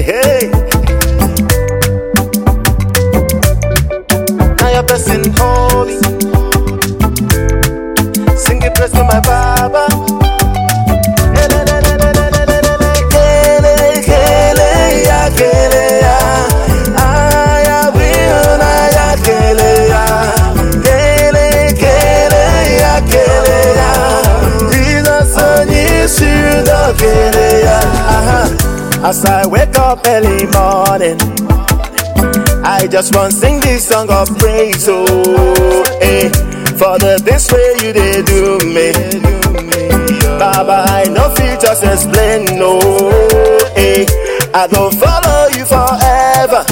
Hey, hey. Now your blessing hold me. Sing it praise to my Baba. As I wake up early morning, I just want to sing this song of praise, oh, eh, for the things way you did do me. Baba, I know fit just explain, no, eh, I go follow you forever,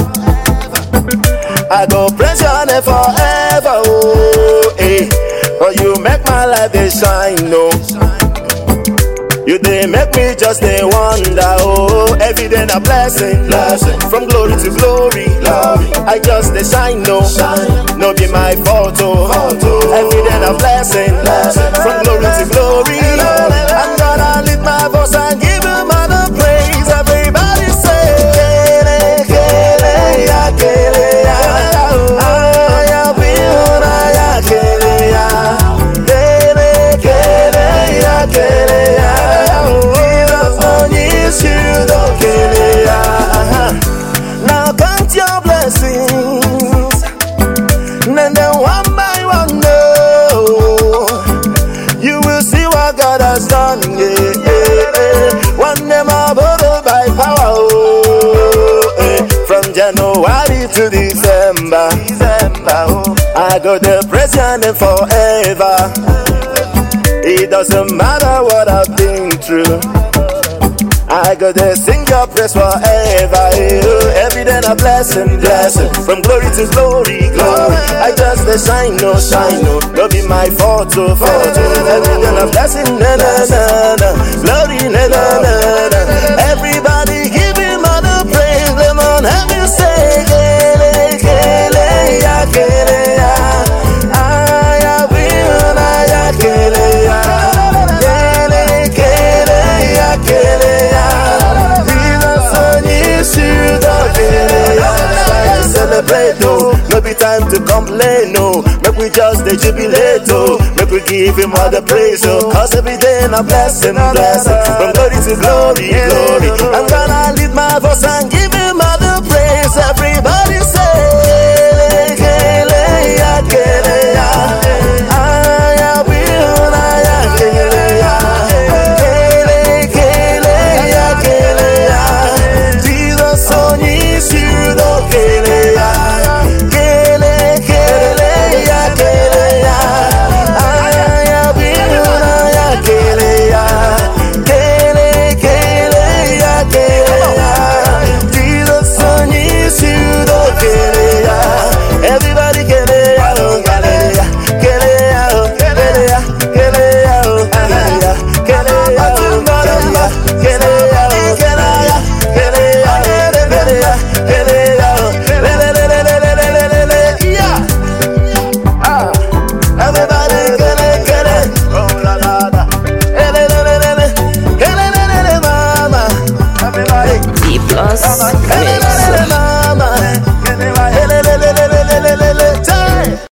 I go praise your name forever, oh, eh, for you make my life they shine, no. You they make me just a wonder, oh, every day a blessing, blessing, from glory to glory, glory. I just a shine, no, shine, no be my photo, every day a blessing, blessing, from glory to glory, glory. I'm gonna lift my voice and give him all the praise. Everybody say, Kele, Kele, ya, Kele, ya, ya, ya, Kele, ya, Kele, Kele, ya, Kele, ya. Now count your blessings, and then one by one, no, you will see what God has done. Yeah, yeah, yeah. One name above by power, oh, yeah. From January to December, oh. I got the praise your name forever. It doesn't matter what I've been through, I gotta sing your praise forever. Every day a blessing, blessing, from glory to glory, glory. I just a shine, no, no be my photo. Every day a blessing, na na na na, glory, na na na na. Everybody give him all the praise. Come on, have you say, Kele, Kele, ya, Kele, ya, ya, ya, Kele, ya, Kele, Kele, ya, Kele. Celebrate, oh, no be time to complain, no. Make we just the jubilate, oh. Make we give him all the praise, oh. Cause every day a blessing, blessing, from glory to glory, glory. I'm